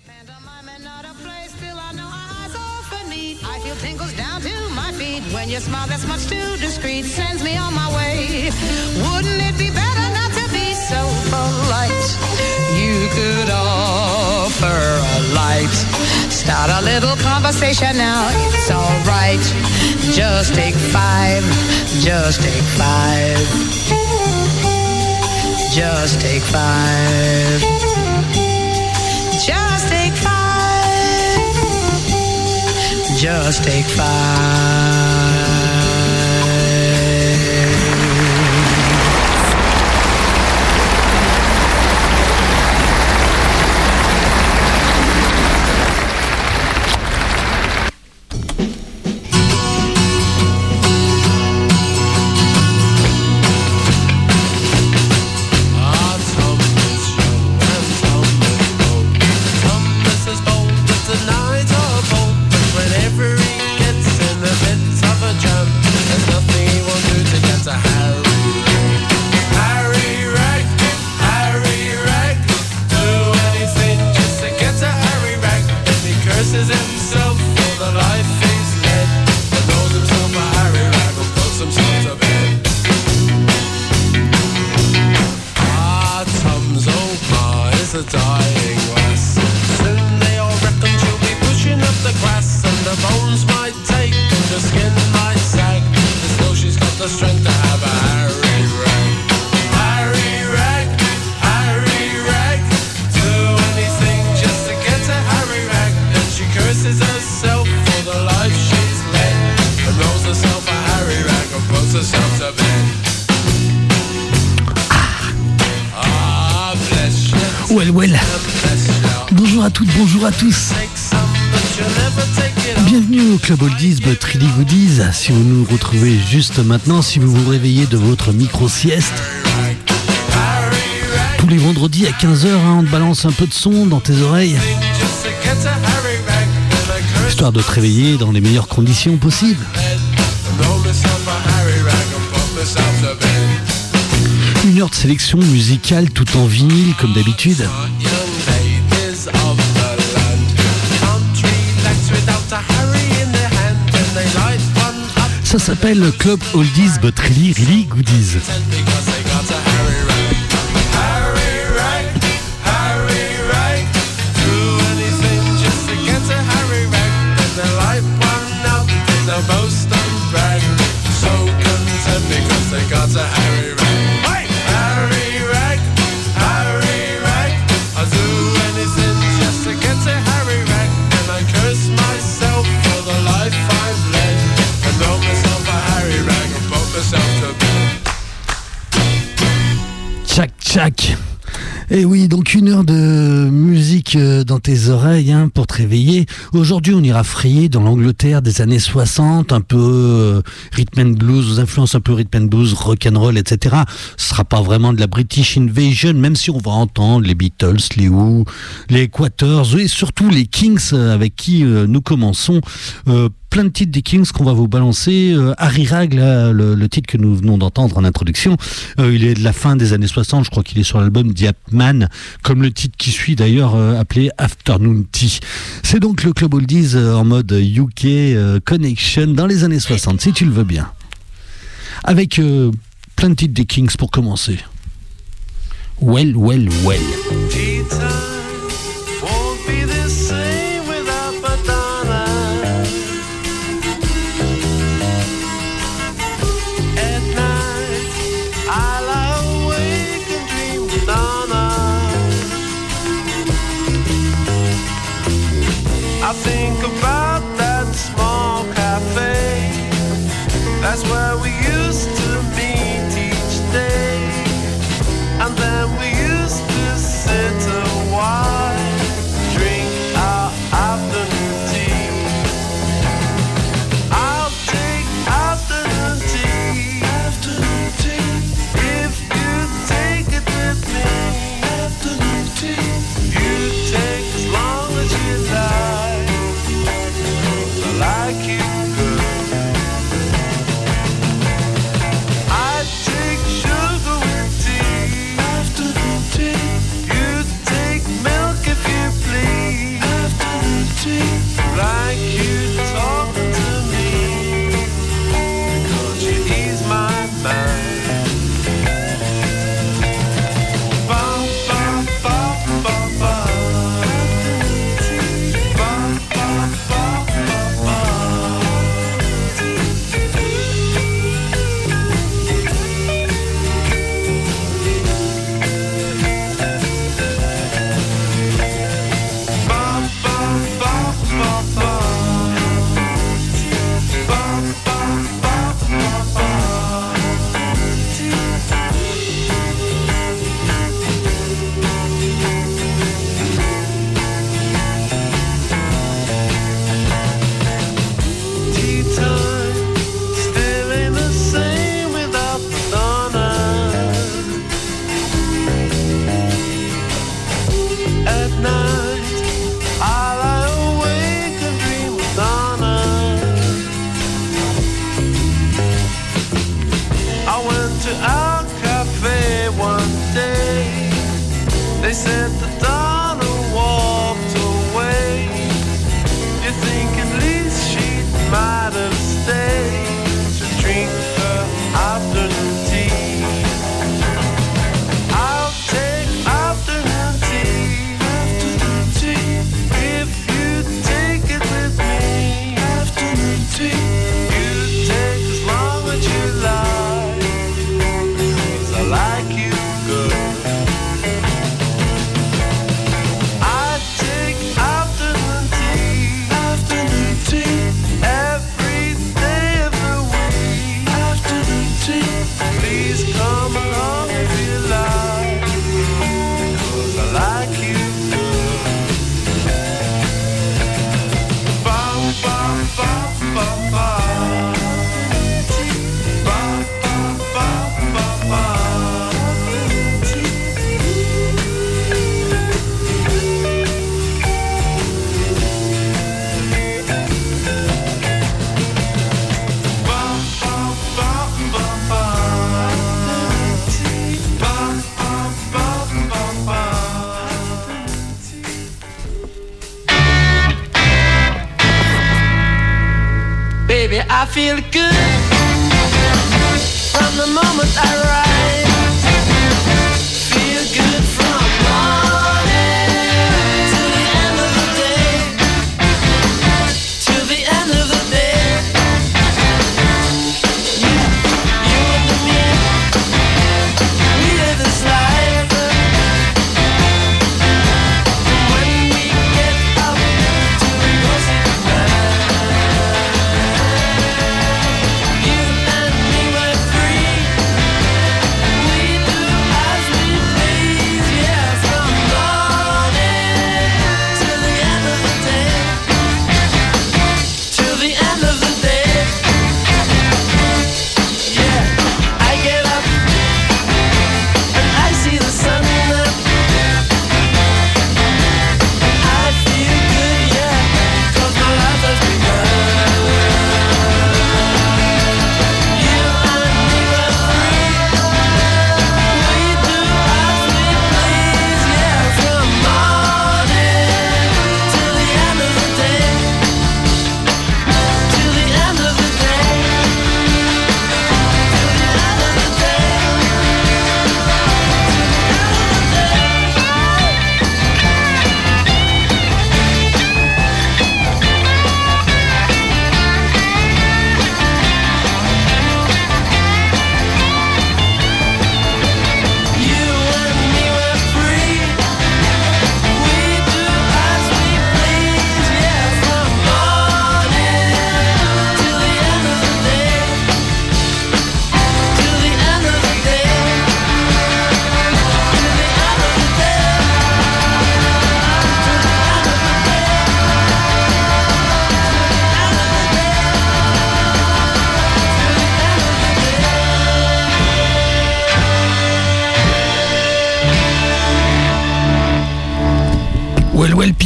I feel tingles down to my feet when your smile that's much too discreet sends me on my way. Wouldn't it be better not to be so polite? You could offer a light, start a little conversation now. It's alright. Just take five. Just take five. Just take five. Just take five. Just take five. Bonjour à toutes, bonjour à tous. Bienvenue au Club Oldies but Really Goodies. Si vous nous retrouvez juste maintenant, si vous vous réveillez de votre micro-sieste, tous les vendredis à 15h, on te balance un peu de son dans tes oreilles, histoire de te réveiller dans les meilleures conditions possibles. Une heure de sélection musicale tout en vinyle comme d'habitude. Ça s'appelle Club Oldies but Really Goodies. Tchac. Et oui, donc une heure de musique dans tes oreilles pour te réveiller. Aujourd'hui, on ira frayer dans l'Angleterre des années 60, un peu rhythm and blues, aux influences un peu rhythm and blues, rock'n'roll, etc. Ce sera pas vraiment de la British Invasion, même si on va entendre les Beatles, les Who, les Quaters et surtout les Kings avec qui nous commençons. Plein de titres des Kings qu'on va vous balancer. Harry Rag, là, le titre que nous venons d'entendre en introduction, il est de la fin des années 60, je crois qu'il est sur l'album The Man, comme le titre qui suit d'ailleurs appelé Afternoon Tea. C'est donc le Club Oldies en mode UK Connection dans les années 60, si tu le veux bien. Avec plein de titres des Kings pour commencer. Well. I think about that small cafe. That's where we used to meet each day. And then we used to sit like you talking to me, because you ease my mind. Bum, bum, bum, bum, bum. Bum, bum, bum, bum, bum. Bum, bum, bum, bum, bum. Bum, bum, bum, bum, bum. Tea time still ain't the same without the sauna. At night I lie awake and dream of Donna. I went to our cafe one day. They said that Donna walked away. You think at least she might have stayed to drink her afternoon tea. I'll take afternoon tea. Afternoon tea. If you take it with me. Afternoon tea. You take as long as you like, 'cause I like you good. I take afternoon tea. Afternoon tea. Every day of the week. Afternoon tea. Please come along if you like, because I like you good. Bum, bum, bum, bum, bum. Bum, bum, bum, bum, bum. Bum, bum, bum, bum, bum. Bum, bum, bum, bum, bum. Baby, I feel good from the moment I rise. Feel good from morning to the end of the day. To the end of the day. You and me, we live this life. When we get up to go say goodbye. You and me were free.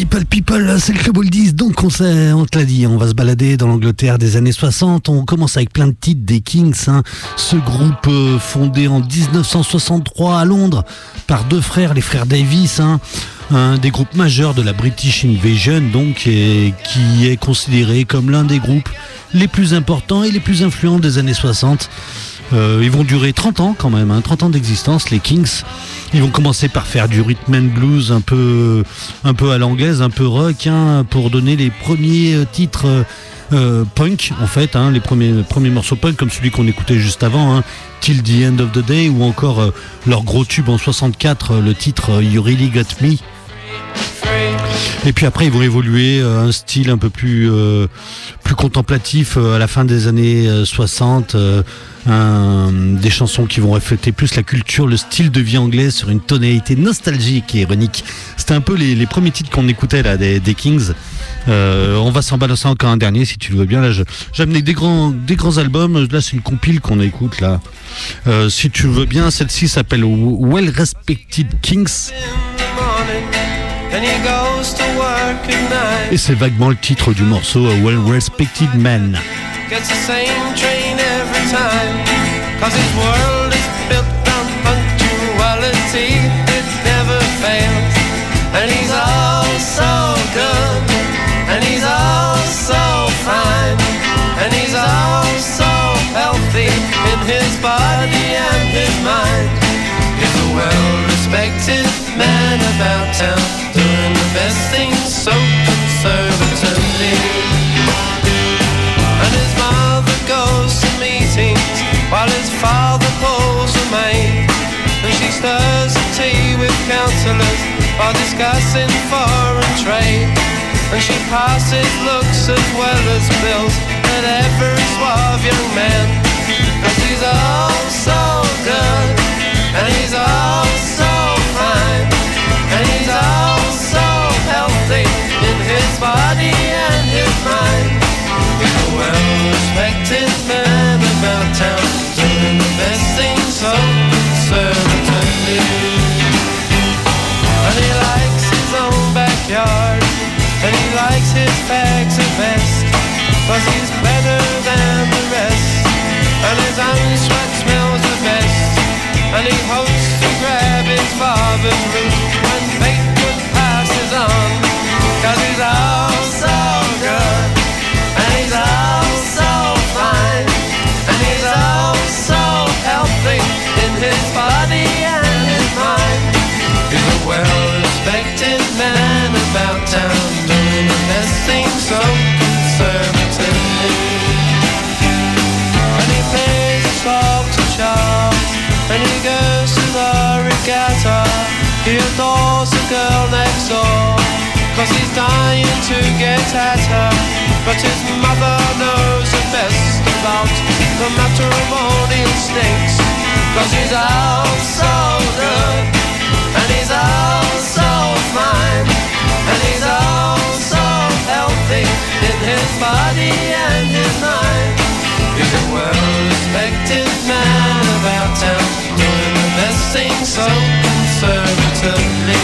People, c'est le Club Oldies, donc on te l'a dit, on va se balader dans l'Angleterre des années 60, on commence avec plein de titres des Kings, hein. Ce groupe fondé en 1963 à Londres par deux frères, les frères Davis, hein. Un des groupes majeurs de la British Invasion, donc, et qui est considéré comme l'un des groupes les plus importants et les plus influents des années 60. Ils vont durer 30 ans quand même, hein, 30 ans d'existence, les Kings. Ils vont commencer par faire du rhythm and blues un peu à l'anglaise, un peu rock, hein, pour donner les premiers titres punk en fait, hein, les premiers morceaux punk comme celui qu'on écoutait juste avant, hein, Till the End of the Day, ou encore leur gros tube en 64, le titre You Really Got Me. Et puis après ils vont évoluer un style un peu plus contemplatif à la fin des années 60, des chansons qui vont refléter plus la culture, le style de vie anglaise sur une tonalité nostalgique et ironique. C'était un peu les premiers titres qu'on écoutait là des Kings. On va s'en balancer encore un dernier si tu le veux bien. Là j'ai amené des grands albums. Là c'est une compile qu'on écoute là. Si tu veux bien, celle-ci s'appelle Well Respected Kings. Et c'est vaguement le titre du morceau Well Respected Men. Gets the same train every time, 'cause his world is built on punctuality, it never fails. And he's all so good, and he's all so fine, and he's all so healthy in his body and his mind. He's a well-respected man about town, doing the best things so conservatively. And his mother goes to meetings while his father pulls a maid, and she stirs the tea with counsellors while discussing foreign trade. And she passes looks as well as bills at every suave young man, 'cause he's all so good, and he's all so fine, and he's all so healthy in his body and his mind. He's a well-respected man about town, doing the best things so conservatively. And he likes his own backyard, and he likes his fags the best, 'cause he's better than the rest, and his own sweat smells the best. And he hopes to grab his father's root when Bateman passes on, 'cause he's all so good, and he's all so fine, and he's all so healthy in his body and his mind. He's a well-respected man about town, doing the best things so conservatively. And he plays a song to Charles, and he goes to the regatta. He adores the girl next door, 'cause he's dying to get at her. But his mother knows the best about the matrimonial snakes, 'cause he's all so good, and he's all so fine, and he's all so healthy in his body and his mind. He's a well-respected man about town, doing the best things so conservatively.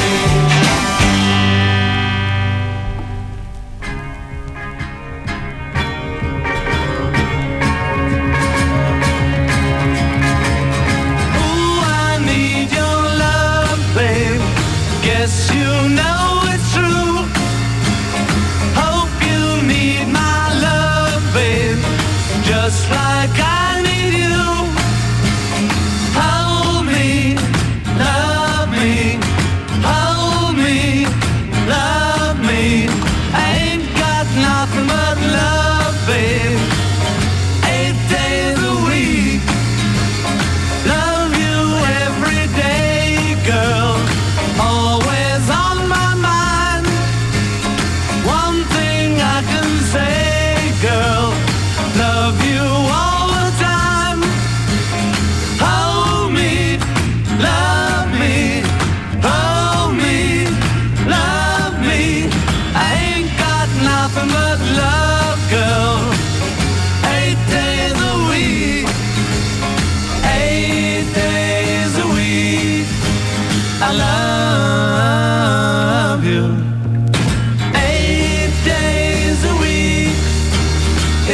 Ooh, I need your love, babe. Guess you know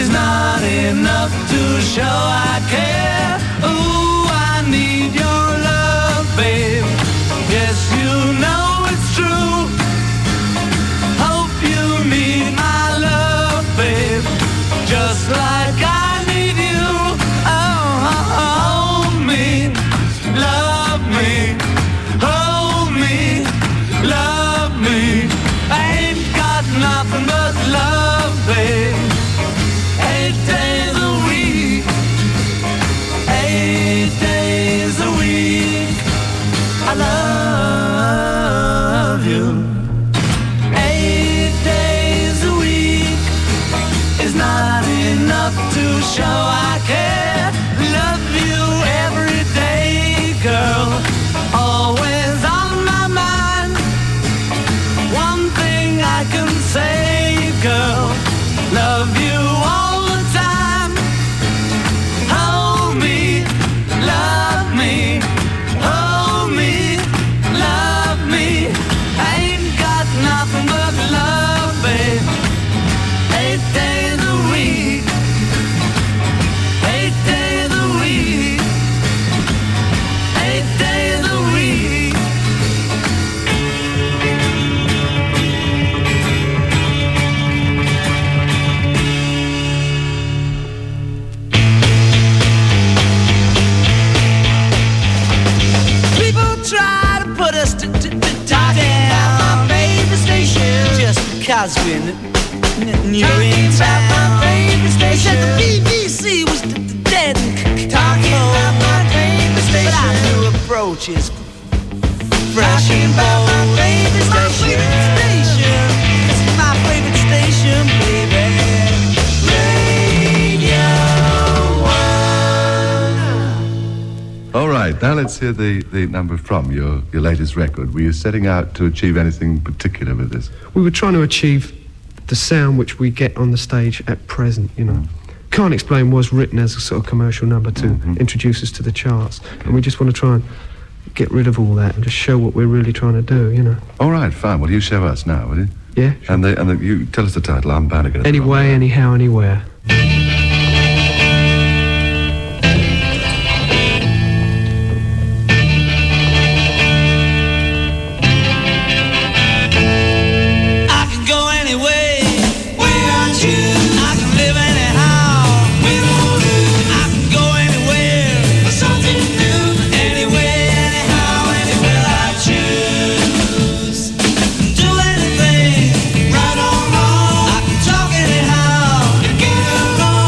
is not enough to show I care. Ooh, I need your love, babe. Yes, you know it's true. Hope you need my love, babe, just like I need you. Oh, hold me, love me, hold me, love me. I ain't got nothing but love, babe. 8 days a week, 8 days a week, I love you. 8 days a week is not enough to show I care. Love you every day, girl, always on my mind. One thing I can say, girl, love you all the time. Hold me, love me, hold me, love me. I ain't got nothing but love, babe. 8 days a week, 8 days a week, 8 days a week. People try to put us to talking about my favorite station just because we're new in town. They said the BBC was dead and talking about my favorite station, but our new approach is fresh and bold. My favorite station, it's my favorite station, baby. Radio One. All right, now let's hear the number from your latest record. Were you setting out to achieve anything particular with this? We were trying to achieve the sound which we get on the stage at present, you know. Can't Explain was written as a sort of commercial number to introduce us to the charts. And we just want to try and get rid of all that and just show what we're really trying to do, you know. All right, fine. Well, you show us now, will you? Yeah. Sure. And you tell us the title. I'm bound to get it Anyway, wrong. anyhow, anywhere. I can go anyway without you. I can live anyhow without you. I can go anywhere for something new. Anyway, anyhow, anywhere I choose. Do anything, right or wrong. I can talk anyhow, get along.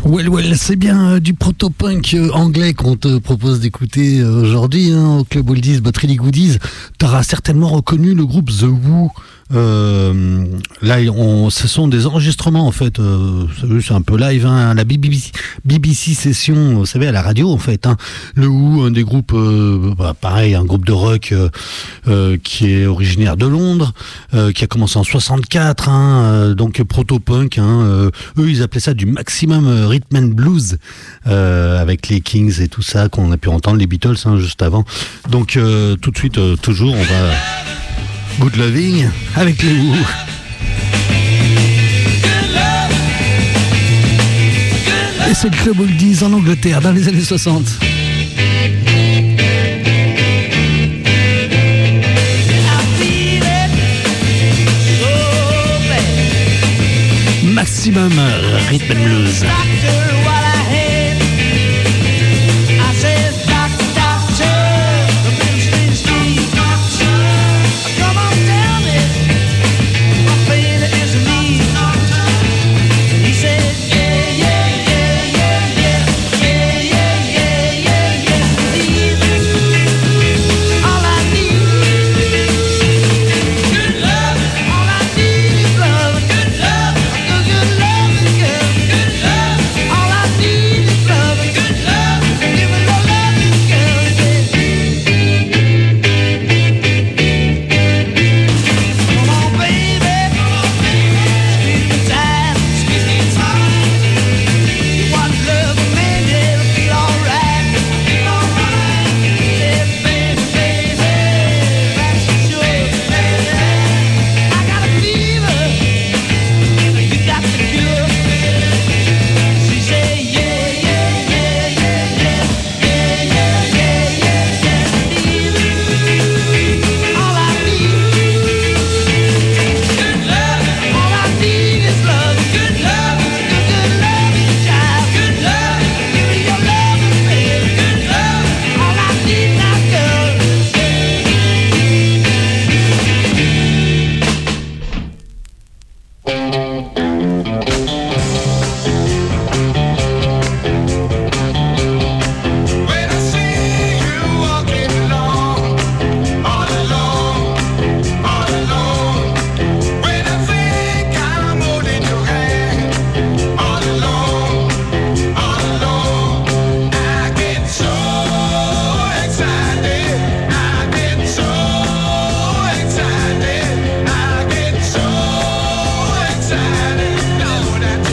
Well, c'est bien du proto-punk anglais qu'on te propose d'écouter aujourd'hui au Club Oldies, But Really Goodies. T'auras certainement reconnu le groupe The Who. Là, ce sont des enregistrements en fait. C'est un peu live, la BBC session, vous savez, à la radio en fait. Le Who, un des groupes, pareil, un groupe de rock qui est originaire de Londres, qui a commencé en 64, donc proto-punk. Eux, ils appelaient ça du maximum rhythm and blues, avec les Kings et tout ça qu'on a pu entendre, les Beatles juste avant. Donc tout de suite, toujours, on va. Good Loving avec les Who. Et c'est le Club Oldies en Angleterre dans les années 60. Maximum rhythm and blues. Know that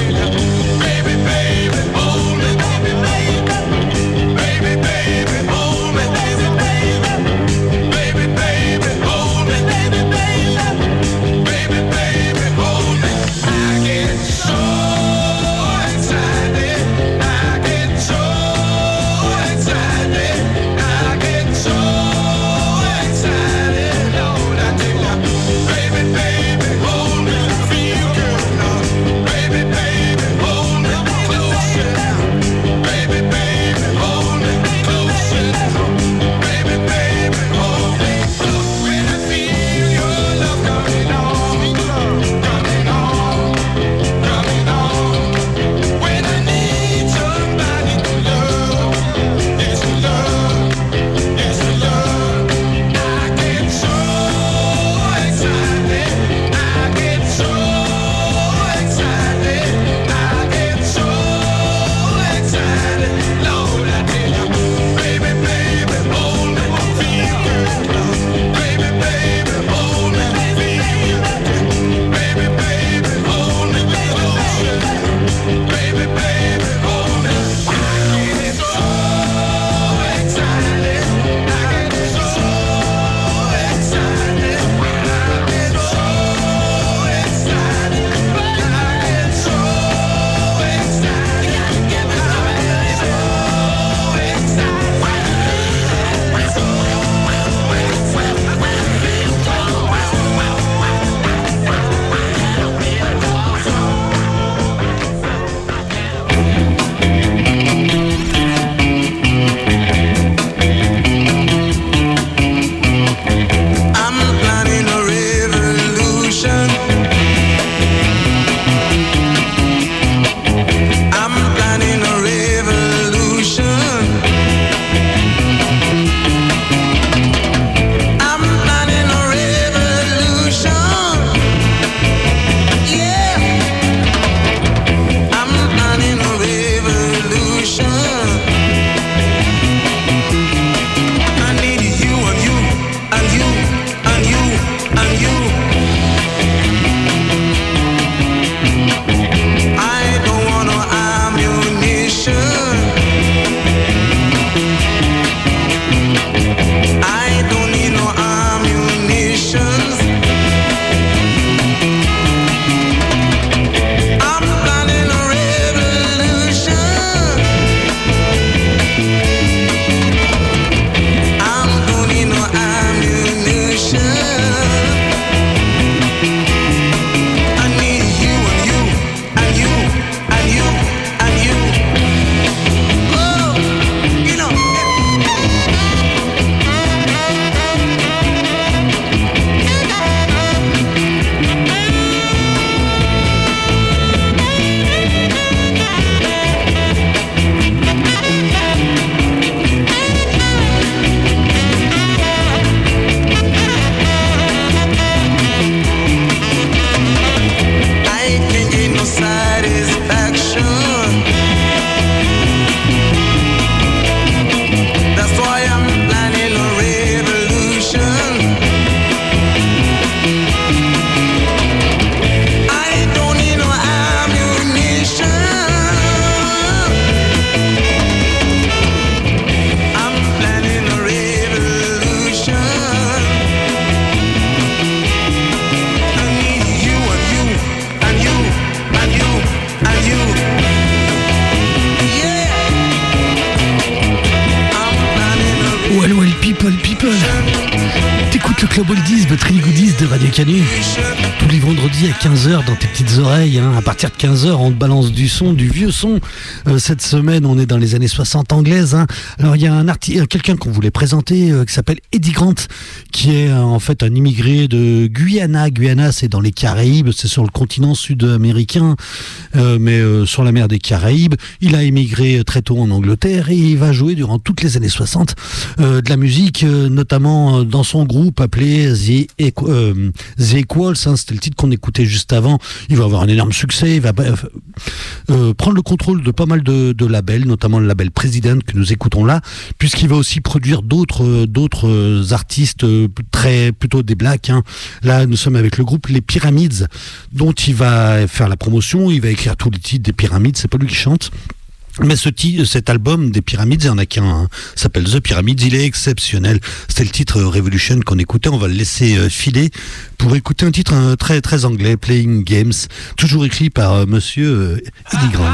Club Oldies, Buttery Goodies de Radio Canu. Tous les vendredis à 15h dans tes petites oreilles. À partir de 15h, on te balance du son, du vieux son. Cette semaine, on est dans les années 60 anglaises. Alors, il y a quelqu'un qu'on voulait présenter qui s'appelle Eddie Grant, qui est en fait un immigré de Guyana. Guyana, c'est dans les Caraïbes, c'est sur le continent sud-américain, mais sur la mer des Caraïbes. Il a émigré très tôt en Angleterre et il va jouer durant toutes les années 60 de la musique, notamment dans son groupe appelé The Equals, c'était le titre qu'on écoutait juste avant. Il va avoir un énorme succès, il va prendre le contrôle de pas mal de labels, notamment le label President que nous écoutons là, puisqu'il va aussi produire d'autres artistes plutôt des blacks. Là, nous sommes avec le groupe Les Pyramids, dont il va faire la promotion, il va écrire tous les titres des Pyramids, c'est pas lui qui chante. Mais cet album des Pyramids, il n'y en a qu'un, s'appelle The Pyramids, il est exceptionnel. C'était le titre Revolution qu'on écoutait, on va le laisser filer pour écouter un titre très très anglais, Playing Games, toujours écrit par monsieur Eddie Grant.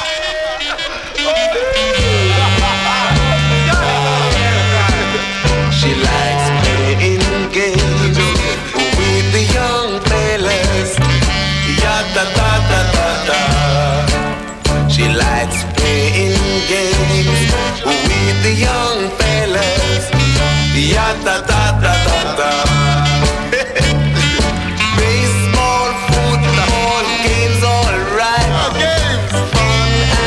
She likes playing games with the young fellas. Ya-da-da-da-da-da. She likes playing games with the young fellas. Ya-da-da-da-da-da. Baseball, football, games all right. Fun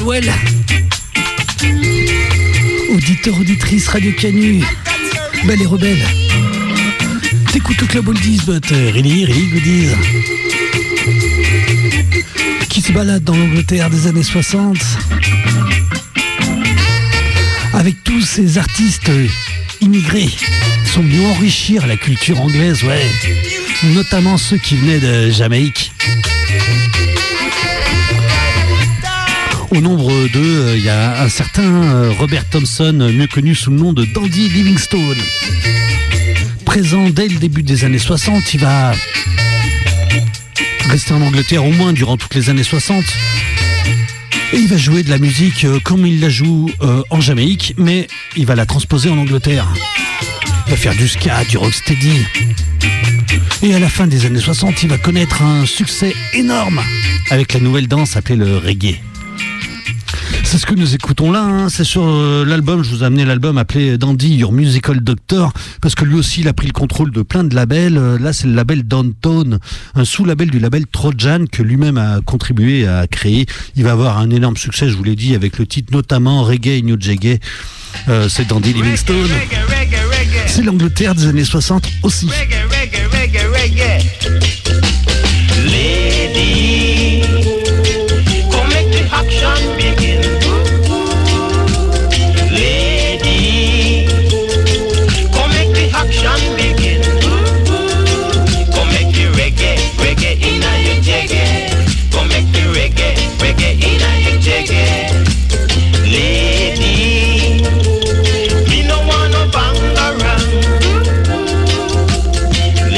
Caldwell. Auditeur, auditrice, Radio Canu. Belle et rebelle. T'écoutes le Club Oldies, but really goodies. Qui se balade dans l'Angleterre des années 60. Avec tous ces artistes immigrés qui sont venus enrichir la culture anglaise, ouais. Notamment ceux qui venaient de Jamaïque. Au nombre d'eux, il y a un certain Robert Thompson, mieux connu sous le nom de Dandy Livingstone. Présent dès le début des années 60, il va rester en Angleterre au moins durant toutes les années 60. Et il va jouer de la musique comme il la joue en Jamaïque, mais il va la transposer en Angleterre. Il va faire du ska, du rocksteady. Et à la fin des années 60, il va connaître un succès énorme avec la nouvelle danse appelée le reggae. C'est ce que nous écoutons là, hein. C'est sur l'album, je vous ai amené l'album appelé Dandy Your Musical Doctor, parce que lui aussi il a pris le contrôle de plein de labels. Là c'est le label Downtown, un sous-label du label Trojan que lui-même a contribué à créer. Il va avoir un énorme succès, je vous l'ai dit, avec le titre notamment Reggae New Jagger. C'est Dandy Livingstone. C'est l'Angleterre des années 60 aussi. Lady, come make the action begin. Lady, come make the action begin. Come make the reggae inna your jagger. Come make the reggae inna your jagger. Lady, me no wanna bang around.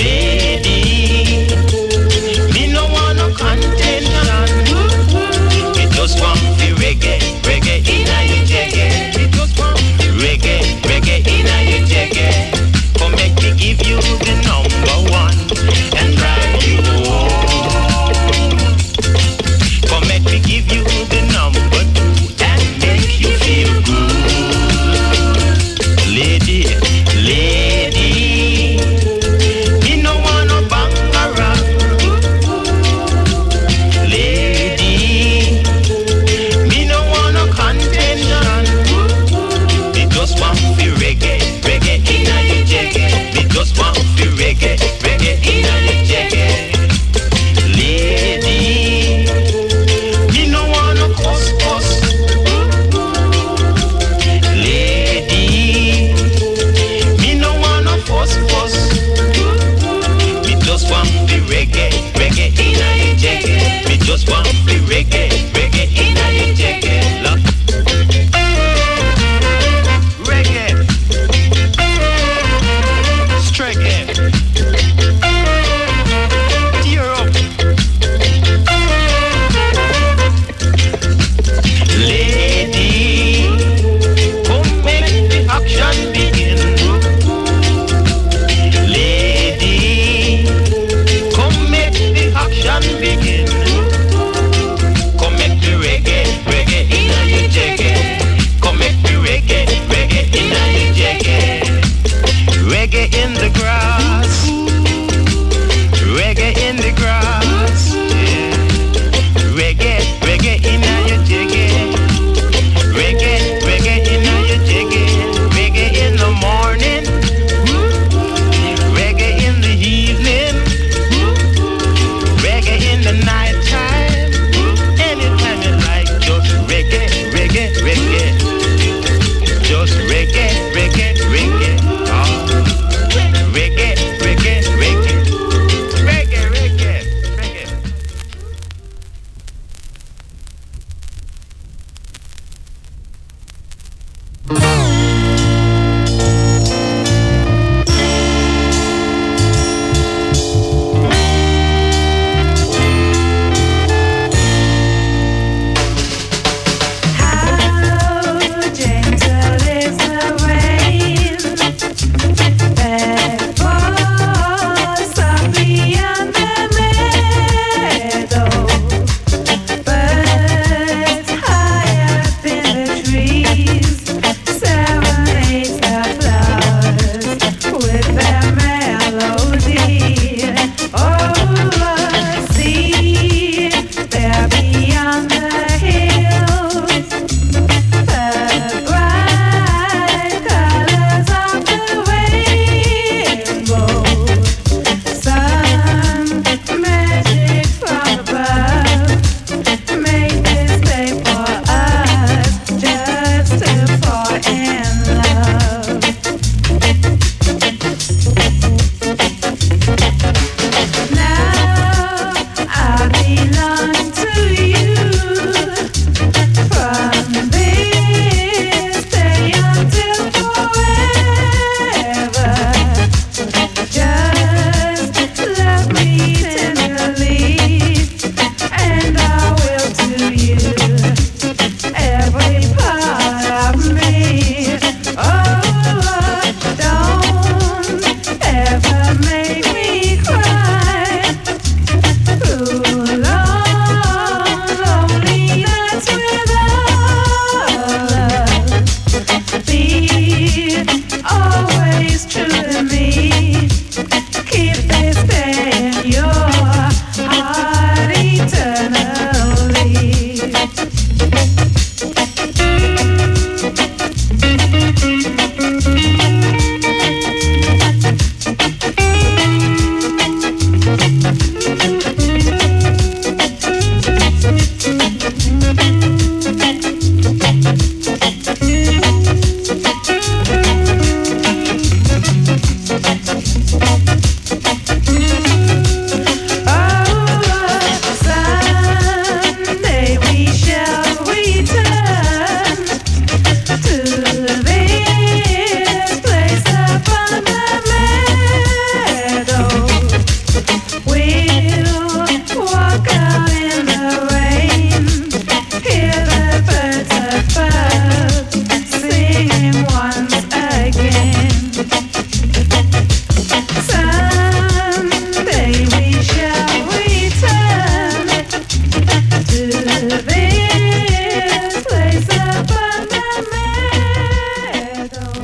this place upon the meadow.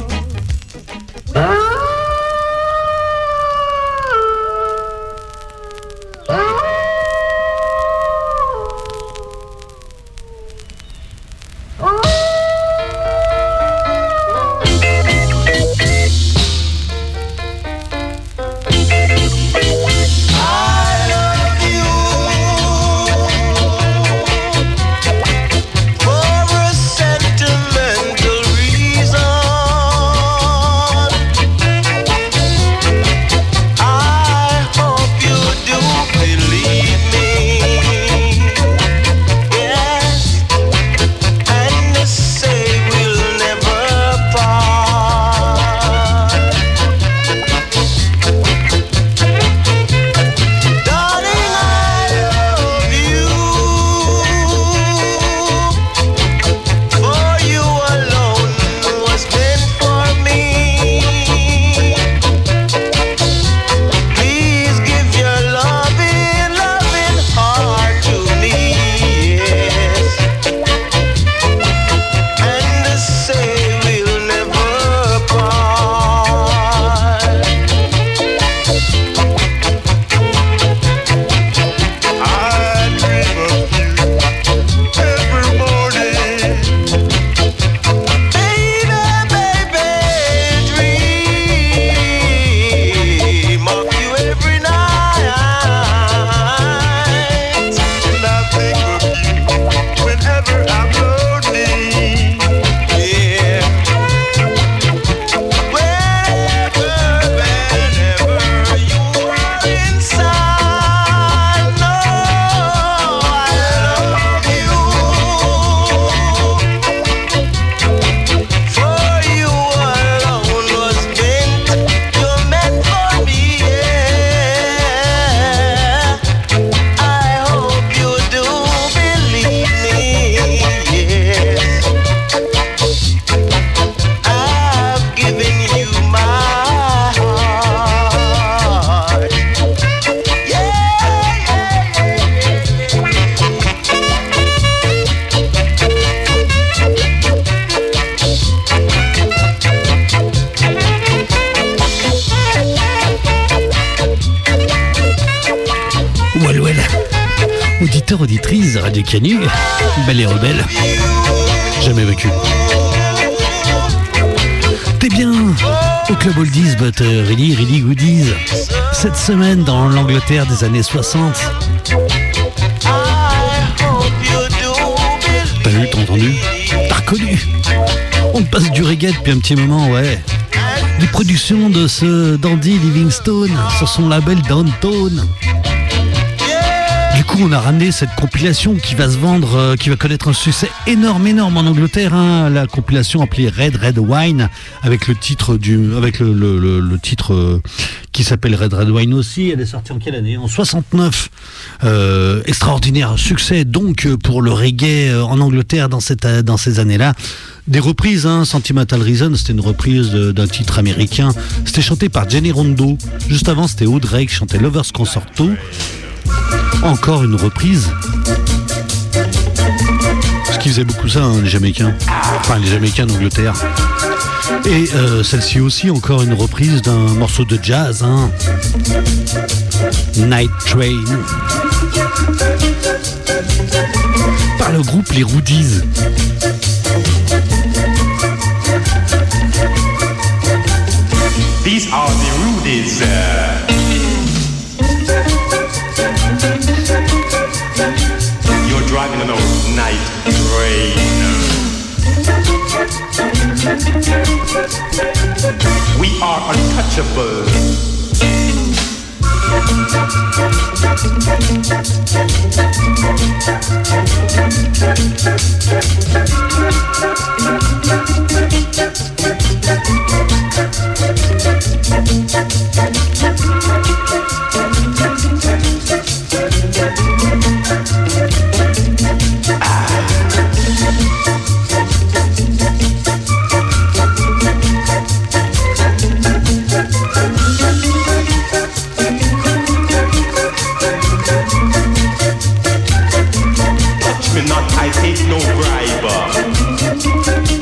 Auditeur, auditrice, Radio Canu, belle et rebelle, jamais vaincu. T'es bien au Club Oldies, but really goodies. Cette semaine dans l'Angleterre des années 60. T'as vu, t'as entendu, t'as reconnu. On passe du reggae depuis un petit moment, ouais. Des productions de ce Dandy Livingstone sur son label Downtown. Du coup, on a ramené cette compilation qui va se vendre, qui va connaître un succès énorme en Angleterre. Hein. La compilation appelée Red Wine, avec le titre le titre qui s'appelle Red Wine aussi. Elle est sortie en quelle année ? En 69. Extraordinaire succès donc pour le reggae en Angleterre dans ces années-là. Des reprises, hein. Sentimental Reason, c'était une reprise d'un titre américain. C'était chanté par Jenny Rondo. Juste avant, c'était Audrey qui chantait Lovers Concerto. Encore une reprise. Parce qu'ils faisaient beaucoup ça, hein, les Jamaïcains. Enfin, les Jamaïcains d'Angleterre. Et celle-ci aussi, encore une reprise d'un morceau de jazz. Hein. Night Train. Par le groupe Les Rudies. These are the Rudies. You're driving on a night train. We are untouchable. It's no bribe.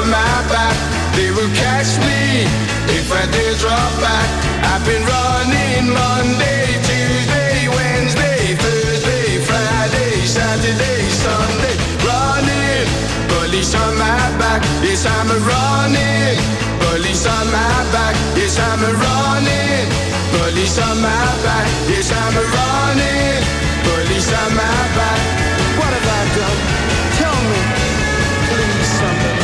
on my back. They will catch me if I dare drop back. I've been running Monday, Tuesday, Wednesday, Thursday, Friday, Saturday, Sunday. Running, police on my back. Yes, I'm a running. Police on my back. Yes, I'm a running. Police on my back. Yes, I'm a running. Police on my back. What have I done? Tell me, please, somebody.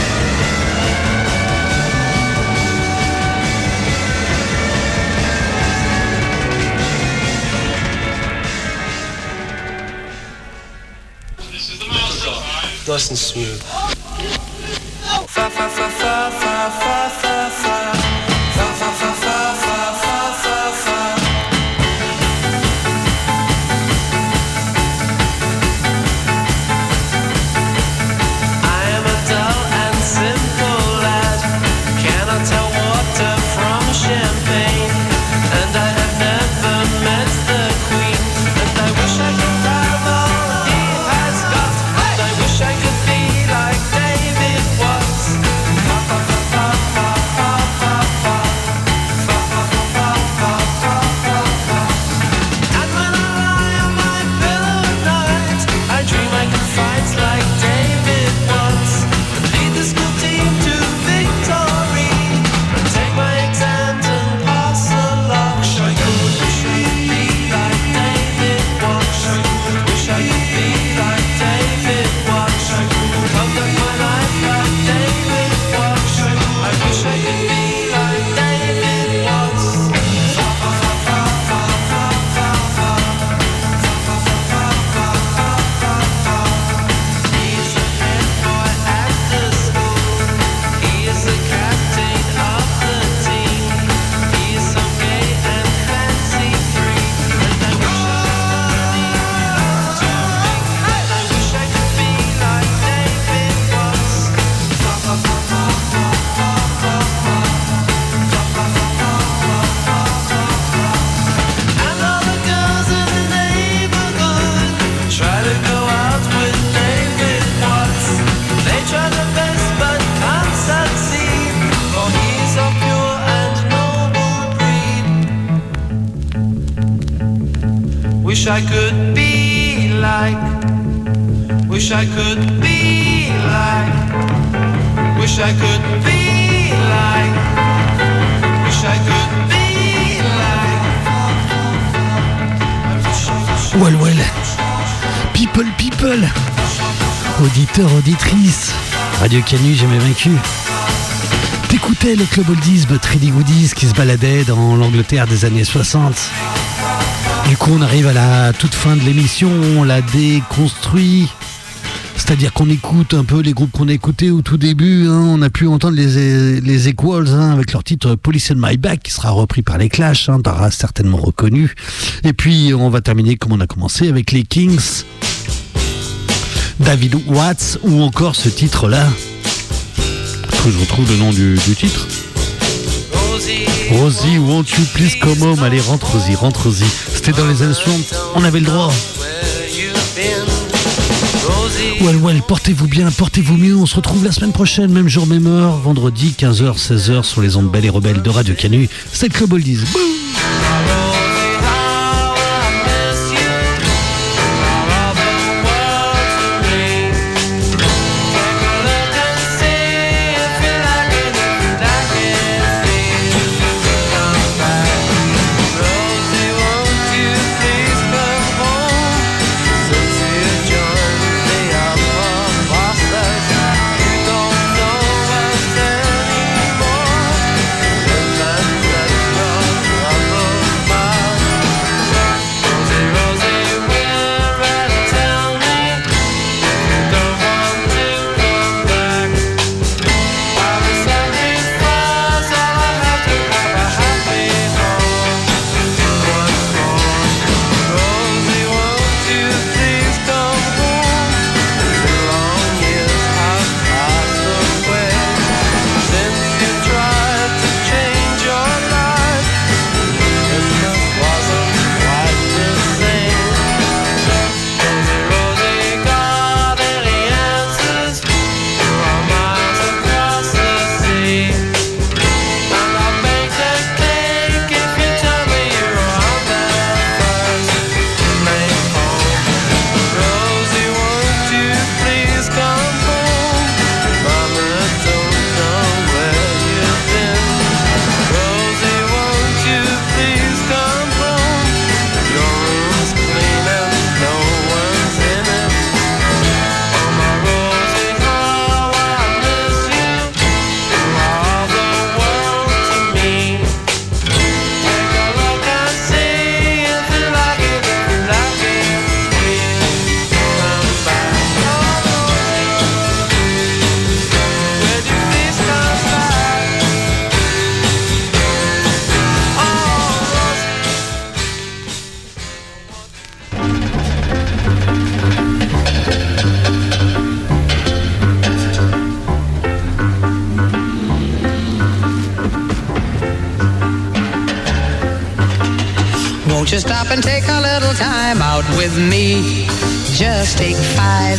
Nice and smooth. Fa fa fa fa fa fa fa fa. Fa fa fa fa fa fa fa fa. I am a dull and simple lad. Cannot tell water from champagne. And I have never met the Queen. And I wish I could have all he has got. And I wish I could be like David was. Fa fa fa fa fa fa fa fa. Fa fa fa fa fa fa fa fa. And when I lie on my pillow at night, I dream I can fight like David was. And lead the school team to victory. And take my exams and pass along. Wish I could be like David was. Wish I could be like David was. Conduct my life like David was. I wish I could be like David was. Fa fa fa fa fa fa fa fa. Fa fa fa fa fa fa fa. He is the head boy at the school. He is the captain of the team. He is so gay and fancy free. And I wish I had money to me. And I wish I could be like David was. Fa fa fa fa fa fa fa fa. Fa fa fa fa fa fa fa fa. And all the girls in the neighborhood try to go out with David Watts. They try their best but can't succeed, for he's of pure and noble breed. Wish I could be like. Wish I could be like. Wish I could be like. Wish I could be like. Well, well. People, people. Auditeurs, auditrices. Radio Canu, jamais vaincu. T'écoutais les Club Oldies but Really Goodies qui se baladaient dans l'Angleterre des années 60. Du coup, on arrive à la toute fin de l'émission, on la déconstruit. C'est-à-dire qu'on écoute un peu les groupes qu'on a écoutés au tout début. Hein. On a pu entendre les Equals avec leur titre Police on My Back qui sera repris par les Clash. Hein, t'auras certainement reconnu. Et puis on va terminer comme on a commencé avec les Kings, David Watts ou encore ce titre-là. Faut que je retrouve le nom du titre. Rosie, won't you please come home? Allez, rentre Rosie, rentre Rosie. C'était dans les années 60, on avait le droit. Well, portez-vous bien, portez-vous mieux. On se retrouve la semaine prochaine, même jour, même heure, vendredi 15h, 16h sur les ondes belles et rebelles de Radio Canu. C'est Club Oldies. Boum! Anymore. you stop and take a little time out with me? Just take 5.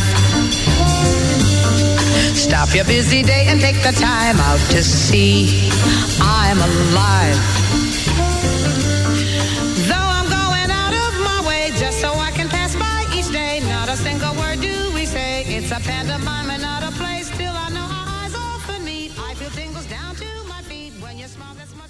Stop your busy day and take the time out to see I'm alive. Though I'm going out of my way just so I can pass by each day, not a single word do we say. It's a pantomime and not a play. Still I know our eyes often meet. I feel tingles down to my feet when you smile. That's my